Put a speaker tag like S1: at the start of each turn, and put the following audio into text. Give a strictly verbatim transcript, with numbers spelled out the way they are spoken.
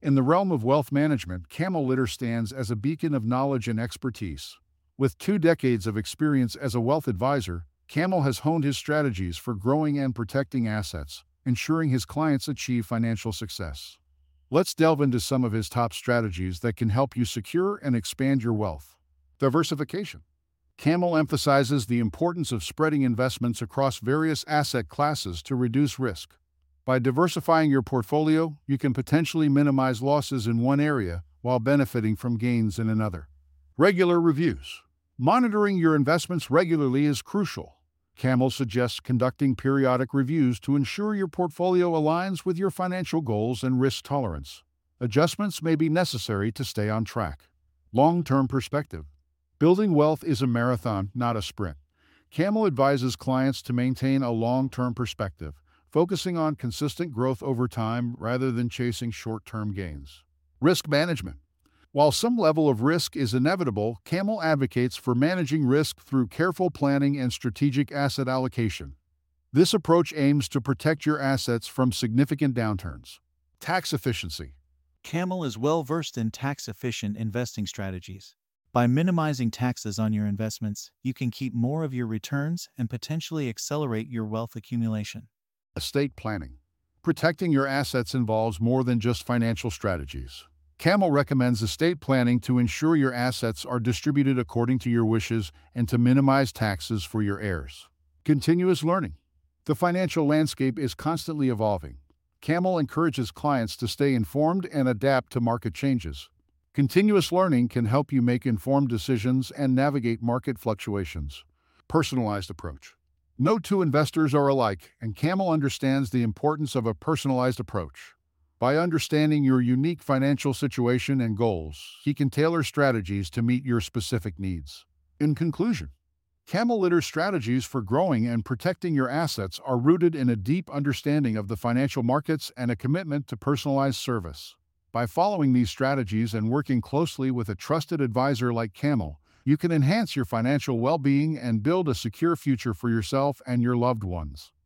S1: In the realm of wealth management, Camel Litter stands as a beacon of knowledge and expertise. With two decades of experience as a wealth advisor, Camel has honed his strategies for growing and protecting assets, ensuring his clients achieve financial success. Let's delve into some of his top strategies that can help you secure and expand your wealth. Diversification. Camel emphasizes the importance of spreading investments across various asset classes to reduce risk. By diversifying your portfolio, you can potentially minimize losses in one area while benefiting from gains in another. Regular reviews. Monitoring your investments regularly is crucial. Camel suggests conducting periodic reviews to ensure your portfolio aligns with your financial goals and risk tolerance. Adjustments may be necessary to stay on track. Long-term perspective. Building wealth is a marathon, not a sprint. Camel advises clients to maintain a long-term perspective, focusing on consistent growth over time rather than chasing short-term gains. Risk management. While some level of risk is inevitable, Camel advocates for managing risk through careful planning and strategic asset allocation. This approach aims to protect your assets from significant downturns. Tax efficiency.
S2: Camel is well versed in tax-efficient investing strategies. By minimizing taxes on your investments, you can keep more of your returns and potentially accelerate your wealth accumulation.
S1: Estate planning. Protecting your assets involves more than just financial strategies. Camel recommends estate planning to ensure your assets are distributed according to your wishes and to minimize taxes for your heirs. Continuous learning. The financial landscape is constantly evolving. Camel encourages clients to stay informed and adapt to market changes. Continuous learning can help you make informed decisions and navigate market fluctuations. Personalized approach. No two investors are alike, and Camel understands the importance of a personalized approach. By understanding your unique financial situation and goals, he can tailor strategies to meet your specific needs. In conclusion, Camel Litter's strategies for growing and protecting your assets are rooted in a deep understanding of the financial markets and a commitment to personalized service. By following these strategies and working closely with a trusted advisor like Camel, you can enhance your financial well-being and build a secure future for yourself and your loved ones.